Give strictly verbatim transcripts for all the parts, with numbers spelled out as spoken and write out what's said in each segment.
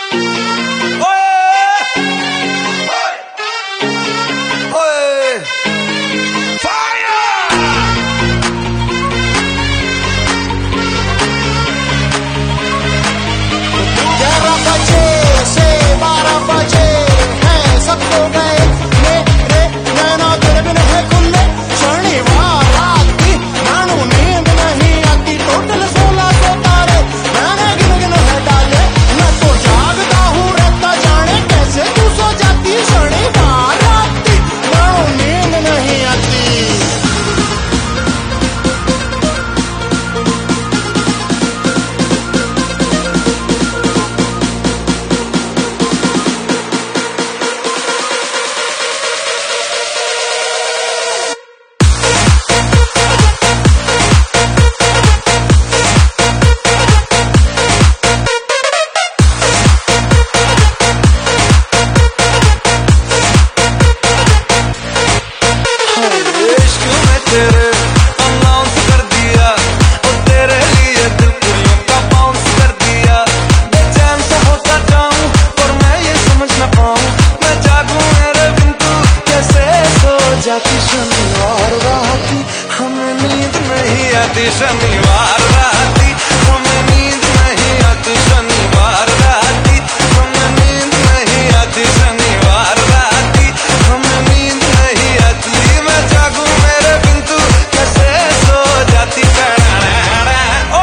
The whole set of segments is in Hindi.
शनिवार राती हमें नींद नहीं आती, शनिवार राती हमें नींद नहीं आती, शनिवार राती हमें नींद नहीं आती, शनिवार राती हमें नींद नहीं आती। मैं जागूं मेरे बिन तू कैसे सो जाती। ओ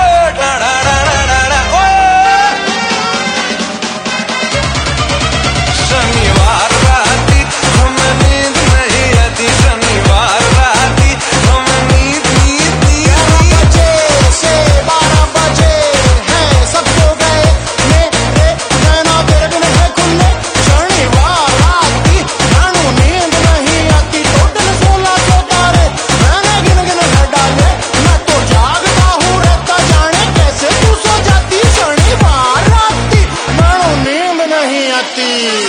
शनिवार राती हमें नींद नहीं आती, शनिवार राती हमें नींद नींद नींद बजे से बारह बजे हैं सब सो गए, मेरे नैना तेरे बिन है खुले। शनिवार राती नानू नींद नहीं आती, टोटल सोलह सौ तारे मैंने गिन गिन है डाले। मैं तो जागता हूँ रहता जाने कैसे तू सो जाती। शनिवार राती नानू नींद नहीं आती।